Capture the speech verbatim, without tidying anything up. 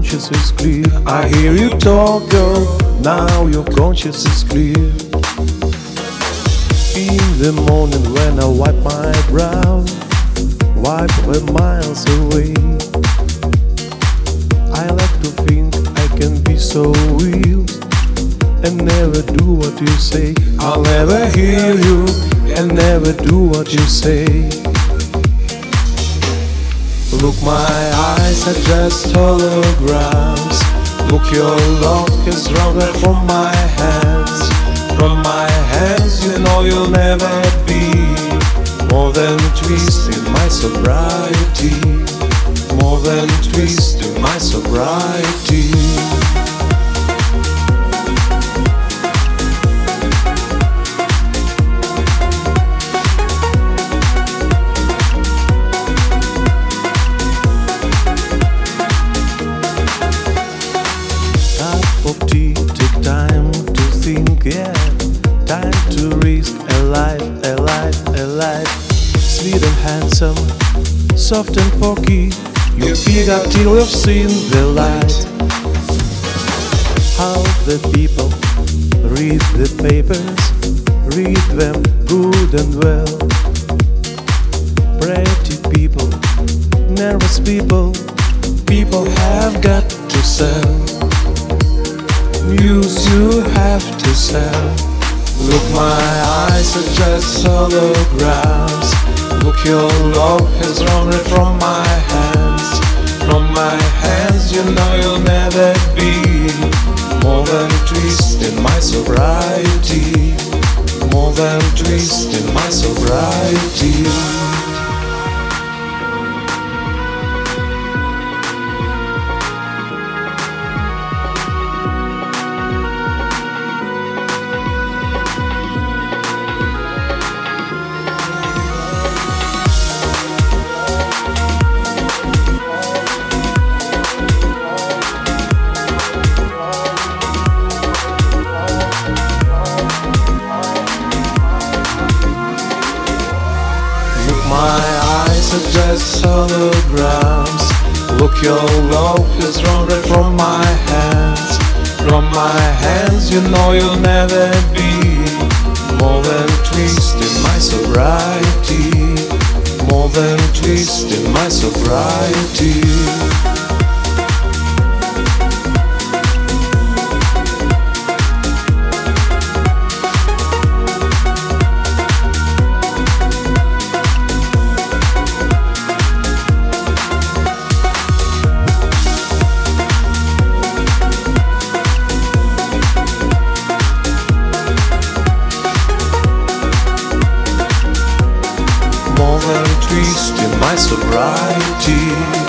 conscience is clear. I hear you talk, girl, now your conscience is clear. In the morning when I wipe my brow, wipe away miles away, I like to think I can be so real and never do what you say. I'll never hear you and never do what you say. Look, my eyes are just holograms. Look, your love has run away from my hands. From my hands, you know you'll never be more than twist in my sobriety. More than twist in my sobriety. Of tea, take time to think, yeah. Time to risk a life, a life, a life. Sweet and handsome, soft and porky. You feed up till you've seen the light. How the people read the papers, read them good and well. Pretty people, nervous people, people have got to sell. News you have to sell. Look, my eyes are just holograms. Look, your love has run away from my hands. From my hands, you know you'll never be more than twist in my sobriety. More than twist in my sobriety. My eyes are just holograms. Look, your love has run away from my hands. From my hands, you know you'll never be more than twist in my sobriety. More than twist in my sobriety. More than twist in my sobriety.